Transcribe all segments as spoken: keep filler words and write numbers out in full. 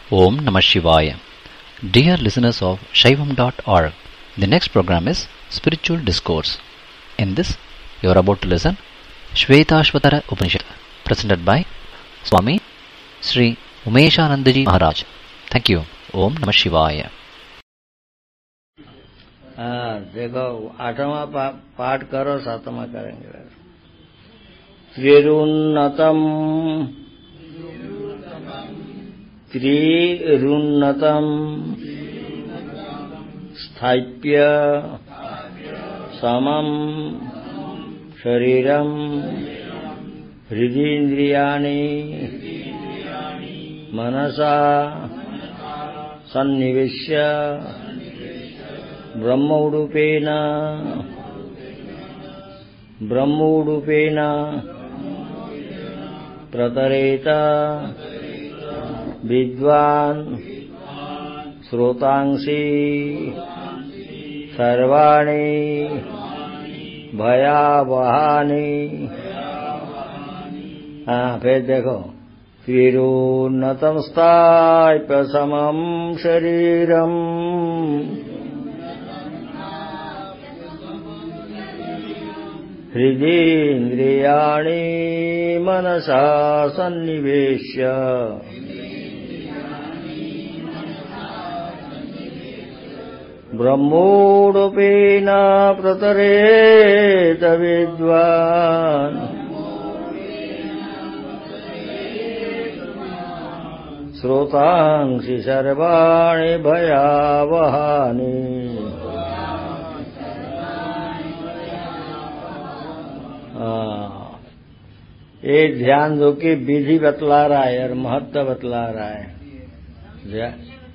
Om Namah Shivaya. Dear listeners of Shaivam dot org, the next program is Spiritual Discourse. In this, you are about to listen Shvetashvatara Upanishad, presented by Swami Sri Umeshanandaji Maharaj. Thank you. Om Namah Shivaya. हाँ, देखो आठवां पा, पाठ करो, सातवां करेंगे। त्रिरुन्नतम त्रिरुन्नतम स्थाप्य समम शरीरम हृदीन्द्रियाणि मनसा सन्निवेश्य ब्रह्मोडुपेन ब्रह्मोडुपेन प्रतरेत विद्वान् श्रोतांसि सर्वाणि भयावहानि। हाँ, फिर देखो त्रिरुन्नतम स्थाप्य समम शरीरम हृदीन्द्रियाणि मनसा सन्निवेश्य ब्रह्मोडुपेन प्रतरेत विद्वान् श्रोतांसि सर्वाणि भयावहानि। ये ध्यान दो कि विधि बतला रहा है और महत्व बतला रहा है।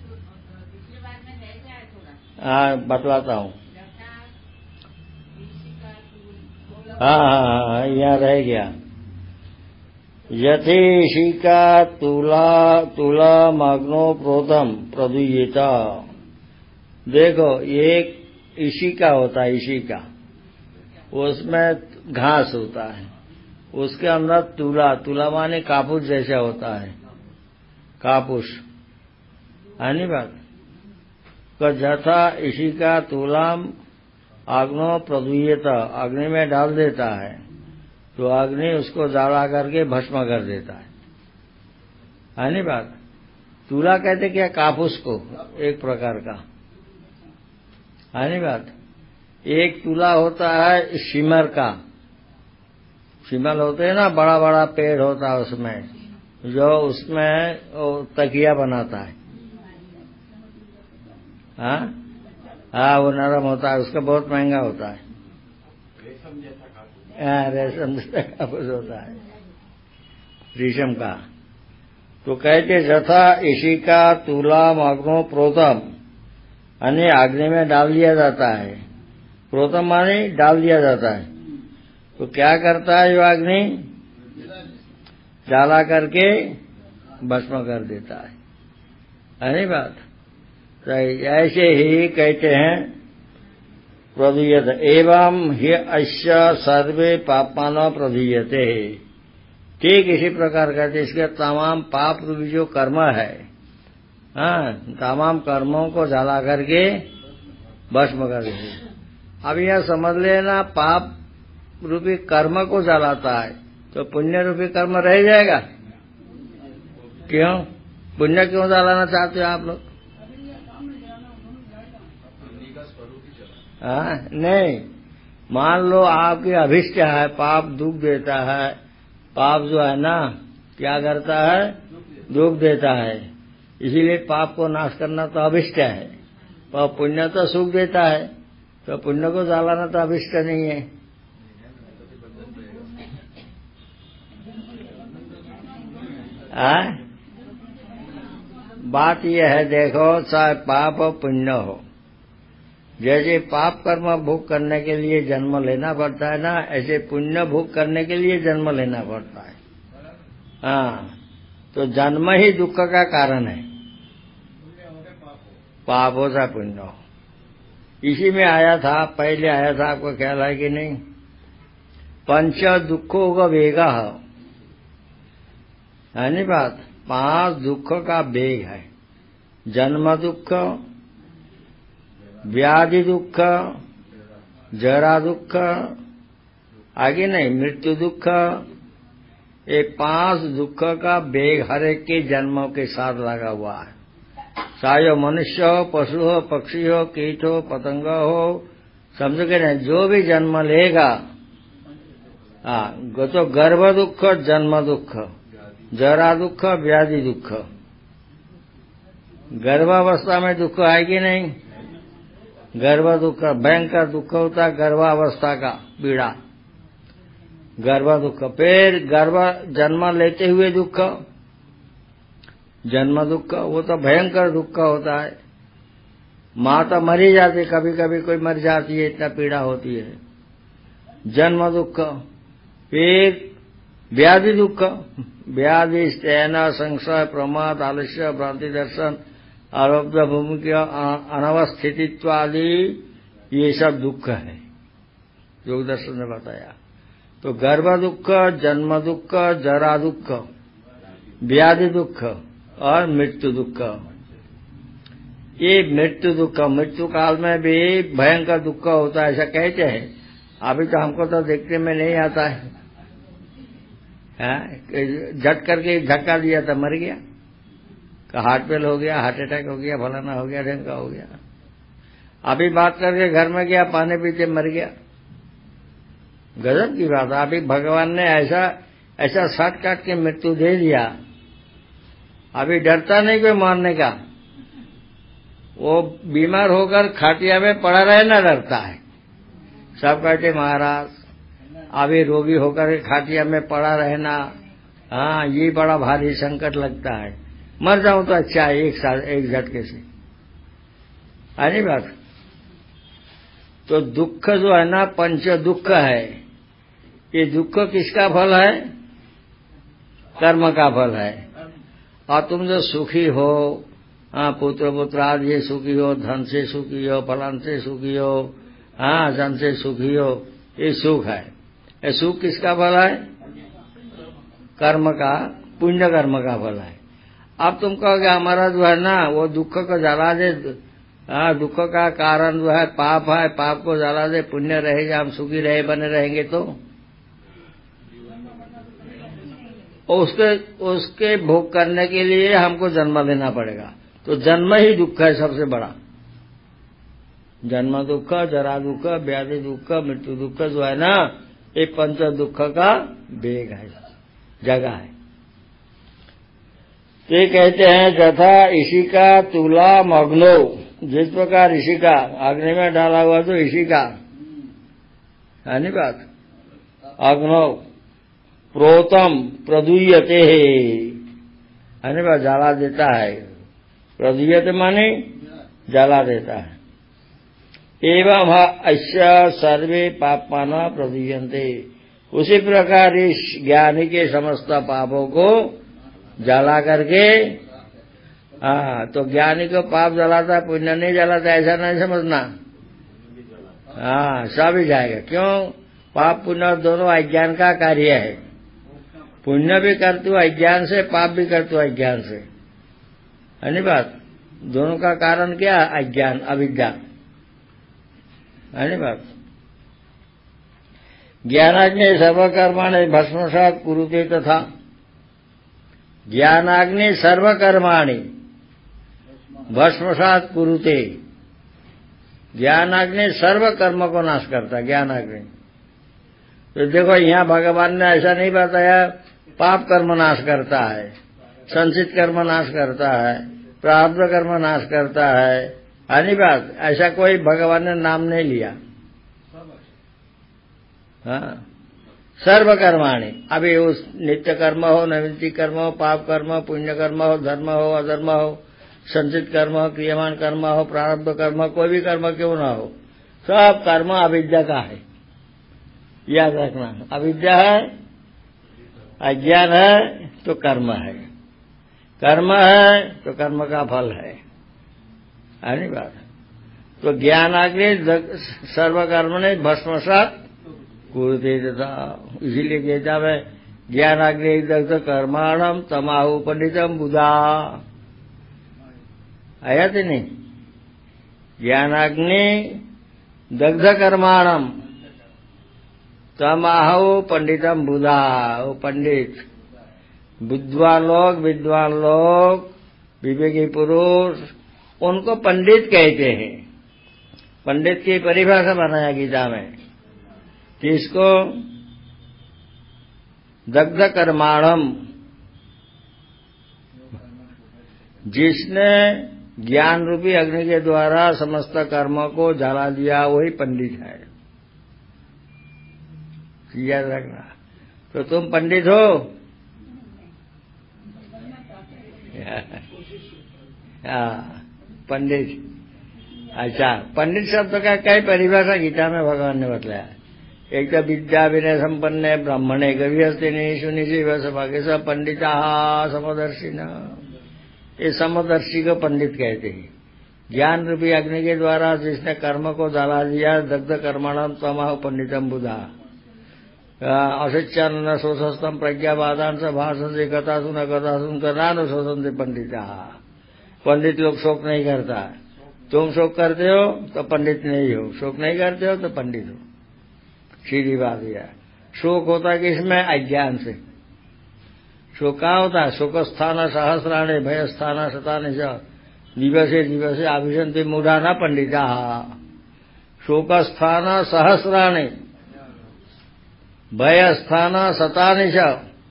हाँ, बतलाता हूँ। हाँ हाँ हाँ, यहाँ रह गया। यथेशिका तुला तुला मग्नो प्रोतम प्रदुयिता। देखो, एक इशिका होता है, इशिका, उसमें घास होता है, उसके अंदर तुला, तुला माने कापूस जैसा होता है, कापूस, है नी बात। जथा इसी का तुलाम अग्नो प्रदुयत, अग्नि में डाल देता है तो अग्नि उसको जला करके भस्म कर देता है, है नी बात। तुला कहते क्या? कापूस को, एक प्रकार का, है नी बात। एक तुला होता है शिमर का, शिमल होते हैं ना, बड़ा बड़ा पेड़ होता है उसमें, जो उसमें तकिया बनाता है। हाँ हाँ, वो नरम होता है, उसका बहुत महंगा होता है। रेशम जैसा कापूस। हाँ, रेशम जैसा कापूस होता है, रेशम का। तो कहते जथा इसी का तुला मग्नो प्रोतम, यानी अग्नि में डाल दिया जाता है। प्रोतम माने डाल दिया जाता है। तो क्या करता है? जो अग्नि जला करके भस्म कर देता है, है नहीं बात। तो ऐसे ही कहते हैं प्रदीयत एवं ही अश्य सर्वे पापान प्रदीयते। ठीक इसी प्रकार कहते इसके तमाम पाप रूपी जो कर्म है, हाँ, तमाम कर्मों को जला करके भस्म कर देते। अब यह समझ लेना, पाप रूपी कर्म को जलाता है तो पुण्य रूपी कर्म रह जाएगा। क्यों? पुण्य क्यों जलाना चाहते हो आप लोग? हाँ, नहीं, मान लो आपकी अभिष्ट है, पाप दुख देता है। पाप जो है ना, क्या करता है? दुख देता है। इसीलिए पाप को नाश करना तो अभिष्ट है, और पुण्य तो सुख देता है। तो पुण्य को जलाना तो अभिष्ट नहीं है। आ? बात यह है, देखो, चाहे पाप और पुण्य हो, जैसे पाप कर्म भोग करने के लिए जन्म लेना पड़ता है ना, ऐसे पुण्य भोग करने के लिए जन्म लेना पड़ता है। हाँ, तो जन्म ही दुख का कारण है, पाप हो चाहे पुण्य हो। इसी में आया था, पहले आया था, आपको ख्याल है कि नहीं? पंच दुखों का वेगा है नहीं बात, पांच दुख का वेग है। जन्म दुख, व्याधि दुख, जरा दुख, आगे नहीं मृत्यु दुख। ये पांच दुख का बेग हर एक के जन्मों के साथ लगा हुआ है। चाहे मनुष्य हो, पशु हो, पक्षी हो, कीट हो, पतंग हो, समझ के नहीं, जो भी जन्म लेगा, हाँ, तो गर्भ दुख, जन्म दुख, जरा दुख, व्याधि दुख। गर्भावस्था में दुख है कि नहीं? गर्भ दुख भयंकर दुख होता है, गर्भावस्था का पीड़ा, गर्भ दुख। फिर गर्भ जन्म लेते हुए दुख, जन्म दुख, वो तो भयंकर दुख होता है। माँ तो मरी जाती, कभी कभी कोई मर जाती है, इतना पीड़ा होती है, जन्म दुख। फिर व्याधि दुख, व्याधि स्तेन, संशय, प्रमाद, आलस्य, भ्रांति दर्शन, आरोप भूमि के अनवस्थितित्व आदि, ये सब दुख है, योग दर्शन ने बताया। तो गर्भ दुख, जन्म दुख, जरा दुख, व्याधि दुख और मृत्यु दुख। ये मृत्यु दुख, मृत्यु काल में भी भयंकर दुख होता है, ऐसा कहते हैं। अभी तो हमको तो देखने में नहीं आता है, झट करके धक्का दिया था, मर गया, हार्ट फेल हो गया, हार्ट अटैक हो गया, फलाना हो गया, ढंका हो गया। अभी बात करके घर में गया, पानी पीते मर गया। गजब की बात है। अभी भगवान ने ऐसा ऐसा साट काट के मृत्यु दे दिया, अभी डरता नहीं कोई मारने का। वो बीमार होकर खाटिया में पड़ा रहे ना, डरता है। सब कहते महाराज अभी रोगी होकर खाटिया में पड़ा रहना, हाँ, ये बड़ा भारी संकट लगता है, मर जाऊं तो अच्छा है, एक साल एक झटके से, है नहीं बात। तो दुख जो है ना, पंच दुख है। ये दुख किसका फल है? कर्म का फल है। और तुम जो सुखी हो, हाँ, पुत्र पुत्र आदि ये सुखी हो, धन से सुखी हो, फलान से सुखी हो, हाँ, जन से सुखी हो, ये सुख है। ये सुख किसका फल है? कर्म का, पुण्य कर्म का फल है। अब तुम कहोगे हमारा जो है ना, वो दुख को जला दे, हाँ, दुख का कारण जो है पाप है, पाप को जला दे, पुण्य रहेगा, हम सुखी रहे बने रहेंगे। तो उसके उसके भोग करने के लिए हमको जन्म लेना पड़ेगा। तो जन्म ही दुख है सबसे बड़ा। जन्म दुख, जरा दुख, व्याधि दुख, मृत्यु दुख जो है ना, ये पंच दुख का वेग है, जगह है। ये कहते हैं जथा इसी का तुला मग्नो, जिस प्रकार इसी का अग्नि में डाला हुआ तो इसी का है नहीं बात, अग्नो प्रोतम प्रदुयते है नहीं बात, जला देता है। प्रदुयते माने जला देता है। एवं ऐसा सर्वे पापाना प्रदुयन्ते, उसी प्रकार इस ज्ञानी के समस्त पापों को जला करके, हाँ, तो ज्ञानी को पाप जलाता, पुण्य नहीं जलाता, ऐसा नहीं समझना। हाँ, सब ही जाएगा। क्यों? पाप पुण्य दोनों अज्ञान का कार्य है। पुण्य भी करते हो अज्ञान से, पाप भी करते हो अज्ञान से, है नहीं बात। दोनों का कारण क्या? अज्ञान, अविद्या, है नहीं बात। ज्ञानाग्नि सर्वकर्माणि भस्मसात् कुरुते तथा, ज्ञानाग्नि सर्वकर्माणि भस्मसात् कुरुते। ज्ञानाग्नि सर्व कर्म को नाश करता है, ज्ञानाग्नि। तो देखो यहाँ भगवान ने ऐसा नहीं बताया पाप कर्म नाश करता है, संचित कर्म नाश करता है, प्रारब्ध कर्म नाश करता है, है नहीं बात। ऐसा कोई भगवान ने नाम नहीं लिया। हाँ, सर्व कर्माणि। अभी उस नित्य कर्म हो, नैमित्तिक कर्म हो, पाप कर्म हो, पुण्य कर्म हो, धर्म हो, अधर्म हो, संचित कर्म हो, क्रियमान कर्म हो, प्रारब्ध कर्म, कोई भी कर्म क्यों ना हो, सब कर्म अविद्या का है, याद रखना। अविद्या है, अज्ञान है तो कर्म है, कर्म है तो कर्म का फल है, है नहीं बात। तो ज्ञानाग्नि सर्वकर्म ने भस्मसात् कुरुते तथा, इसीलिए गीता में ज्ञानाग्नि दग्ध कर्माणम तमाहु पंडितम बुधा, आया थे नहीं? ज्ञानाग्नि दग्ध कर्माणम तमाहो पंडितम बुधा। वो पंडित विद्वान लोग विद्वान लोग विवेकी पुरुष उनको पंडित कहते हैं। पंडित की परिभाषा बनाया गीता में किसको? दग्ध कर्माणम, जिसने ज्ञान रूपी अग्नि के द्वारा समस्त कर्मों को जला दिया वही पंडित है। याद रखना। तो तुम पंडित हो? हाँ, पंडित। अच्छा, पंडित शब्द का कई परिभाषा गीता में भगवान ने बताया। एक तो विद्या विनय संपन्न ब्राह्मणे गविहस्तिनि सुनिशि वसभागे सब पंडिता समदर्शिना। ये समदर्शी को पंडित कहते हैं। ज्ञान रूपी अग्नि के द्वारा जिसने कर्म को जला दिया दग्ध कर्मणम तमाह पंडितम बुधा। अशिक्षान शोषस्तम प्रज्ञावादान से भाषण कथा सुन कथा सुन कर नानु शोषण से पंडिता। पंडित लोग शोक नहीं करता। तुम शोक करते हो तो पंडित नहीं हो, शोक नहीं करते हो तो पंडित हो। सीधी बात यह। शोक होता किसमें? अज्ञान से। शोक कहाँ होता है? शोक स्थान सहस्राणे भय स्थान शतानि च दिवसे दिवसे आभिषंति मूढ़ा न पंडिता। शोक स्थान सहस्राणे भय स्थान शतानि च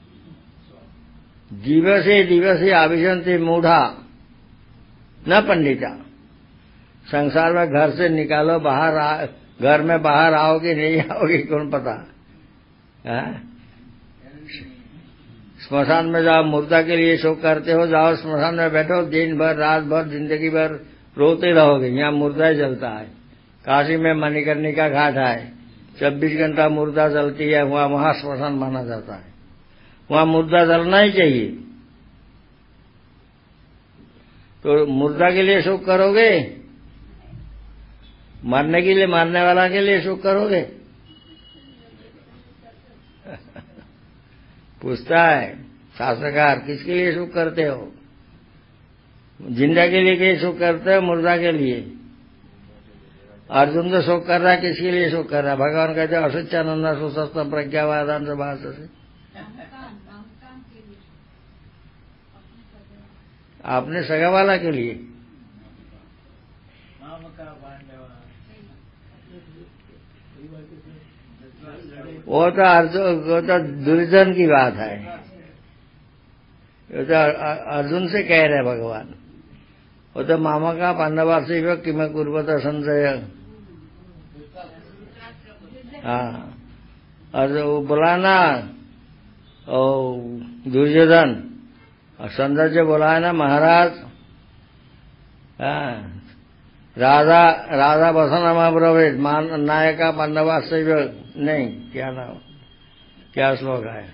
दिवसे दिवसे आभिषंति मूढ़ा न पंडिता। संसार में घर से निकालो, बाहर आ, घर में बाहर आओगे नहीं आओगे कौन पता है? स्मशान में जाओ, मुर्दा के लिए शोक करते हो, जाओ स्मशान में बैठो, दिन भर रात भर जिंदगी भर रोते रहोगे। यहाँ मुर्दा ही जलता है। काशी में मणिकर्णिका घाट है, चौबीस घंटा मुर्दा जलती है। वहाँ वहाँ स्मशान माना जाता है। वहाँ मुर्दा जलना ही चाहिए। तो मुर्दा के लिए शोक करोगे? मरने के लिए, मारने वाला के लिए शोक करोगे? पूछता है शास्त्रकार, किसके लिए शोक करते हो? जिंदा के लिए के शोक करते हो, मुर्दा के लिए? अर्जुन तो शोक कर रहा है, किसके लिए शोक कर रहा है? भगवान कहते हैं असुचानंदा सुसस्तम प्रज्ञावादान से भाष से। आपने सगा वाला के लिए? वो तो अर्जुन, वो तो दुर्योधन की बात है। वो तो अर्जुन से कह रहे भगवान। वो तो मामा का पांडवा से कि मैं कुर्बत संजय। हाँ, और वो बुलाना दुर्योधन, और संजय जो बोला है ना महाराज, हाँ, राधा राधा बसन अब्रवीत मान नायका पांडवा से नहीं, क्या नाम, क्या श्लोक है?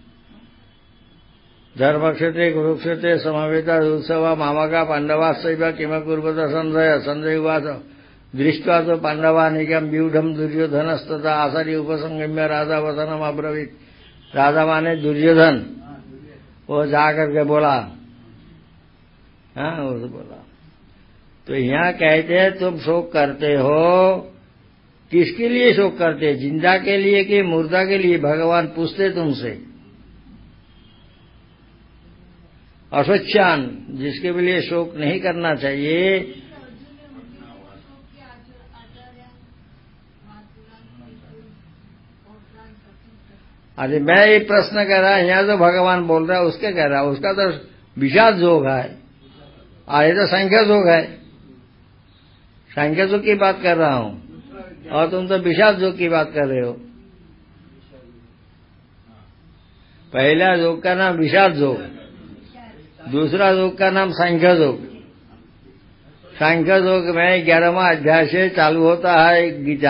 धर्म क्षेत्रे कुरुक्षेत्रे समवेता उत्सव मामा का पांडवा से किम कुर्वत संजय। संजय हुआ तो दृष्टवा तो पांडवा निगम व्यूढ़ दुर्योधनस्तथा आचार्य उपसंगम्य राधा वसनम अब्रवीत। राधा माने दुर्योधन, वो जाकर के बोला, हाँ वो तो बोला। तो यहाँ कहते हैं तुम शोक करते हो, किसके लिए शोक करते? जिंदा के लिए कि मुर्दा के लिए? भगवान पूछते तुमसे। अस्वच्छान, जिसके लिए शोक नहीं करना चाहिए। अरे मैं ये प्रश्न कर रहा है, यहाँ तो भगवान बोल रहा है, उसके कह रहा है, उसका तो विषाद योग है, और ये तो संख्या योग है। संख्या योग की बात कर रहा हूँ, और तुम तो विषाद योग की बात कर रहे हो। पहला योग का नाम विषाद योग, दूसरा योग का नाम संख्या योग। संख्या योग में ग्यारहवां अध्याय से चालू होता है गीता।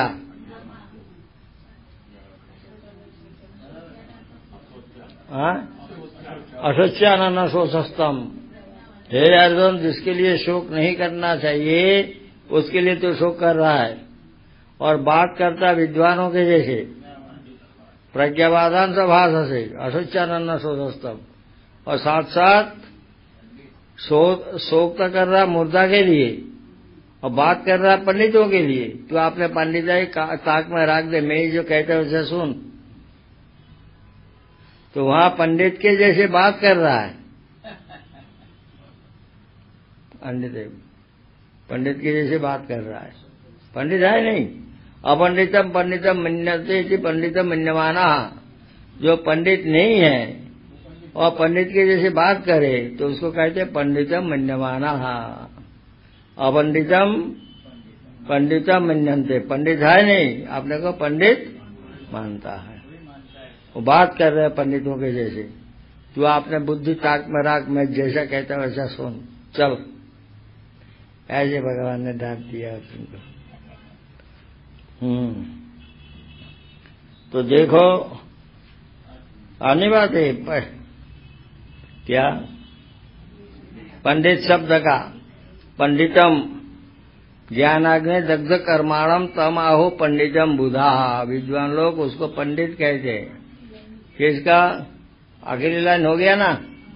असोच्यानन शोषस्तम। हे अर्जुन, जिसके लिए शोक नहीं करना चाहिए उसके लिए तो शोक कर रहा है, और बात करता विद्वानों के जैसे प्रज्ञावादान से भाषा से। असोच्यानन शोषस्तम, और साथ साथ शोक शोक तो कर रहा मुर्दा के लिए और बात कर रहा पंडितों के लिए। तो आपने पंडिताई ताक में रख दे, मैं जो कहते हैं उसे सुन। तो वहां पंडित के जैसे बात कर रहा है, पंडित पंडित के जैसे बात कर रहा है। पंडित है नहीं। अपंडितम पंडितम मन्यते इति पंडितम मन्यमाना। जो पंडित नहीं है और पंडित के जैसे बात करे तो उसको कहते हैं पंडितम मन्यमाना। अपंडितम पंडितम मन्यन्ते। पंडित है नहीं, आपने को पंडित मानता है। वो बात कर रहे हैं पंडितों के जैसे। तो आपने बुद्धि ताक में राख, मैं जैसा कहता वैसा सुन चल। ऐसे भगवान ने डांट दिया तुमको। हम्म तो देखो आने बात है पर, क्या पंडित शब्द का पंडितम ज्ञानाग्नि दग्ध कर्माणम तम आहो पंडितम बुधा। विद्वान लोग उसको पंडित कहते हैं। किसका आखिरी लाइन हो गया ना,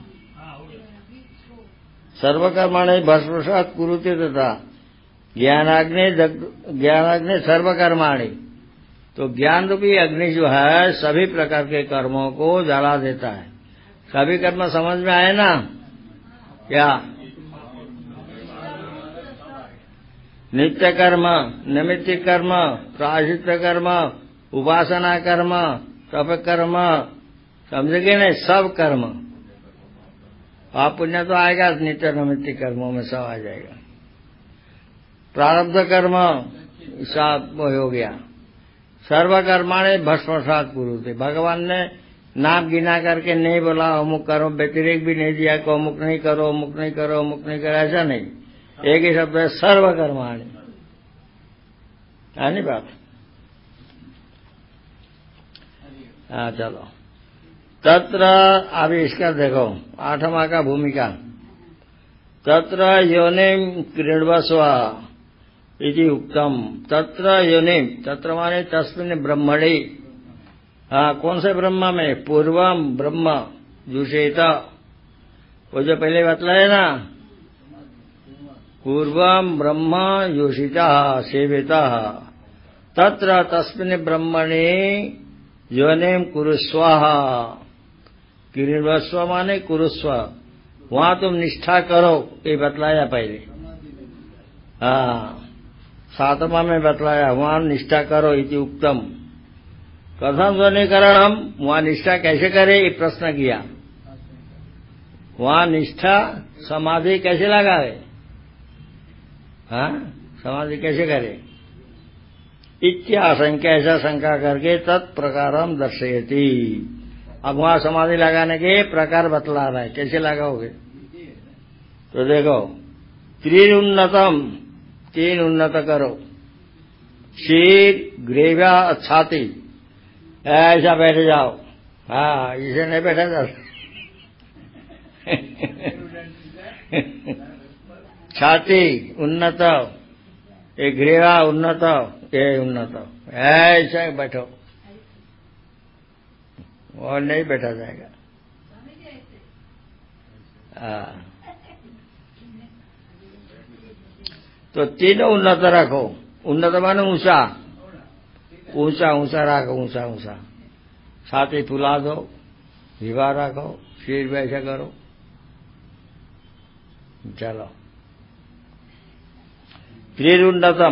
सर्वकर्माणि भस्मसात् कुरुते तथा ज्ञानाग्नि ज्ञानाग्नि सर्वकर्माणि। तो ज्ञान रूपी अग्नि जो है सभी प्रकार के कर्मों को जला देता है। सभी कर्म समझ में आए ना क्या? नित्य कर्म, नैमित्तिक कर्म, प्रायश्चित कर्म, उपासना कर्म, तप कर्म, समझेंगे नहीं? सब कर्म। आप पुण्य तो आएगा, नित्य नैमित्तिक कर्मों में सब आ जाएगा। प्रारब्ध कर्म सब हो गया। सर्वकर्माणि भस्मसात् कुरुते। भगवान ने नाम गिना करके नहीं बोला अमुक करो, व्यतिरेक भी नहीं दिया को अमुक नहीं करो, अमुक नहीं करो, अमुक नहीं करो, ऐसा नहीं। एक ही शब्द है सर्वकर्माणि। है नहीं बात? हाँ चलो। तत्र अभी इसका देखो आठवां का भूमिका। तत्र योनिम क्रीडवस्व इति उक्तम। तत्र योनिम, तत्र माने तस्मिन् ब्रह्मणि। हाँ कौन से ब्रह्म में? पूर्वम ब्रह्म जुषेत। वो जो पहले बतलाया ना, पूर्वम ब्रह्म योषिता सेविता। तत्र तस्मिन् ब्रह्मणि योनिम कुरुस्व। क्रीडवस्व माने कुरुस्व। वहां तुम निष्ठा करो, ये बतलाया पहले। हाँ सातवां में बतलाया वहां निष्ठा करो इति उक्तम। कथम स्वनिकरणम, वहां निष्ठा कैसे करे ये प्रश्न किया। वहां निष्ठा समाधि कैसे लगावे? हाँ समाधि कैसे करे? इत्याशंका, ऐसा शंका करके तत्प्रकारम दर्शयति। अब वहां समाधि लगाने के प्रकार बतला रहा है, कैसे लगाओगे? तो देखो त्रिन उन्नतम, तीन उन्नत करो। शीर ग्रीवा छाती, ऐसा बैठ जाओ। हाँ इसे नहीं बैठा जाता। छाती उन्नत, ये ग्रीवा उन्नत, ये उन्नत, ऐसा बैठो और नहीं बैठा जाएगा। हाँ तो तीनों उन्नत रखो। उन्नत माने ऊंचा, ऊंचा ऊंचा रखो, ऊंचा ऊंचा। छाती फुला दो, विवाह रखो, सिर वैसा करो। चलो त्रिरुन्नतम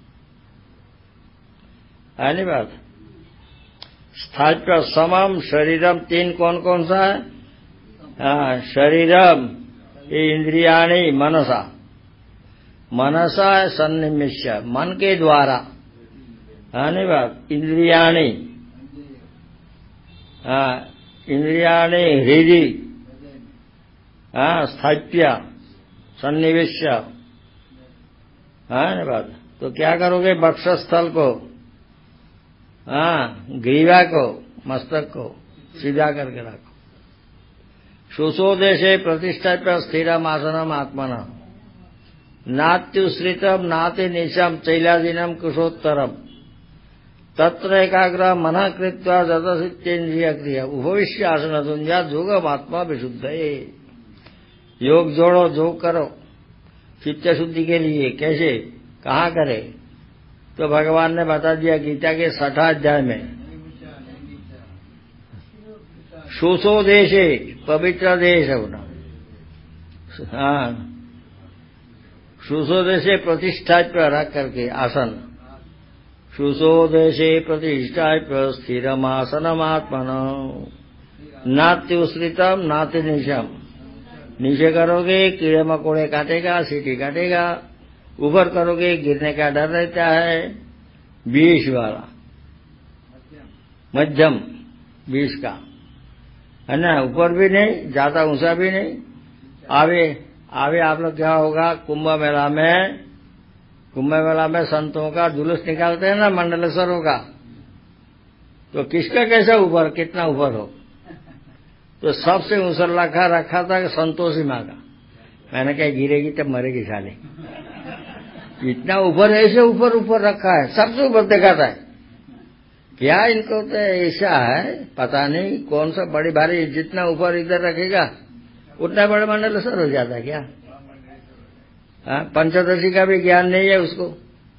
है नहीं बात? स्थाप्य समम शरीरम। तीन कौन कौन सा है? हाँ शरीरम, ये इंद्रियाणि मनसा। मनसा सन्निमिष्य, मन के द्वारा। है नहीं बात? इंद्रियाणि, हाँ इंद्रियाणि हृदय, हाँ स्थाप्य सन्निवेश्य। है नहीं बात? तो क्या करोगे? वक्षस्थल को, हाँ ग्रीवा को, मस्तक को सीधा करके रखो। सुसोदेशे प्रतिष्ठाप्य स्थिरम आसनम आत्मना। नात्युश्रितम नाति निशम चैलादीनम कुशोत्तरम। तत्र एकाग्र मनः कृत्वा ददसित्येन्द्रिय क्रिया उपविश्य आसन तुंजा जोगम आत्मा विशुद्धये। योग जोड़ो, योग करो चित्त शुद्धि के लिए। कैसे, कहाँ करे? तो भगवान ने बता दिया गीता के छठा अध्याय में, सुसो देशे, पवित्र देश है उना। हाँ, सुसो देशे प्रतिष्ठा पर रख करके आसन, सुसो देशे प्रतिष्ठा पर स्थिरम आसनम आत्मन, नाति उश्रितम नाति निशम। नीचे करोगे कीड़े मकोड़े काटेगा, सीटी काटेगा, ऊपर करोगे गिरने का डर रहता है। बीस वाला, मध्यम बीस का है ना, ऊपर भी नहीं, ज्यादा ऊंचा भी नहीं। आवे आवे आप लोग क्या होगा, कुंभ मेला में कुंभ मेला में संतों का जुलूस निकालते हैं ना, मंडलेश्वरों का। तो किसका कैसा ऊपर, कितना ऊपर हो? तो सबसे ऊंचा रखा रखा था संतोषी माँ का। मैंने कहा गिरेगी तब मरेगी साले। इतना ऊपर, ऐसे ऊपर ऊपर रखा है, सबसे ऊपर दिखाता है। क्या इनको तो ऐसा है, पता नहीं कौन सा बड़ी भारी, जितना ऊपर इधर रखेगा उतना बड़ा मंडलेश्वर हो जाता है क्या? हाँ, पंचदशी का भी ज्ञान नहीं है उसको।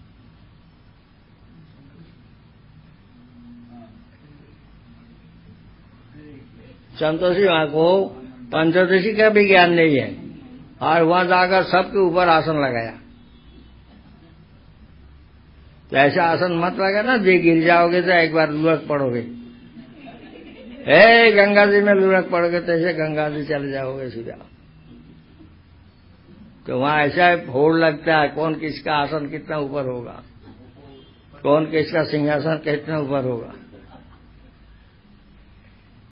संतोषी मां को पंचदशी का भी ज्ञान नहीं है, और वहां जाकर सबके ऊपर आसन लगाया। तो ऐसा आसन मत लगाना, जे गिर जाओगे तो एक बार लुढ़क पड़ोगे। ए गंगा जी में लुढ़क पड़ोगे तो ऐसे गंगा जी चले जाओगे सीधा। तो वहां ऐसा होड़ लगता है, कौन किसका आसन कितना ऊपर होगा, कौन किसका सिंहासन कितना ऊपर होगा।